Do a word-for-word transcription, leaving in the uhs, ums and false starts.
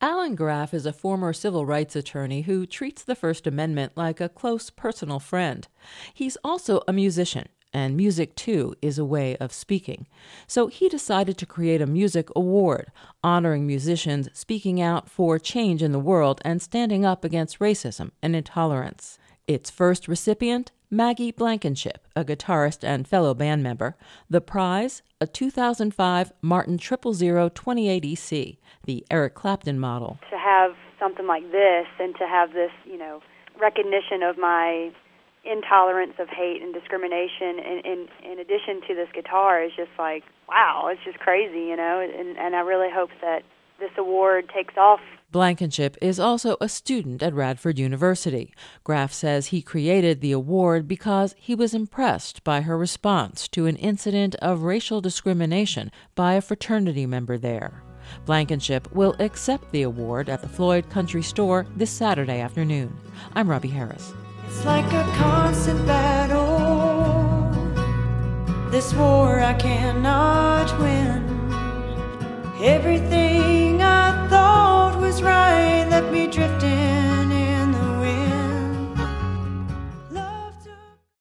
Alan Graff is a former civil rights attorney who treats the First Amendment like a close personal friend. He's also a musician, and music, too, is a way of speaking. So he decided to create a music award, honoring musicians speaking out for change in the world and standing up against racism and intolerance. Its first recipient, Maggie Blankenship, a guitarist and fellow band member. The prize, a two thousand five Martin triple zero twenty-eight E C, the Eric Clapton model. To have something like this and to have this, you know, recognition of my intolerance of hate and discrimination in, in, in addition to this guitar is just like, wow, it's just crazy, you know, and, and I really hope that this award takes off. Blankenship is also a student at Radford University. Graff says he created the award because he was impressed by her response to an incident of racial discrimination by a fraternity member there. Blankenship will accept the award at the Floyd Country Store this Saturday afternoon. I'm Robbie Harris. It's like a constant battle, this war I cannot win.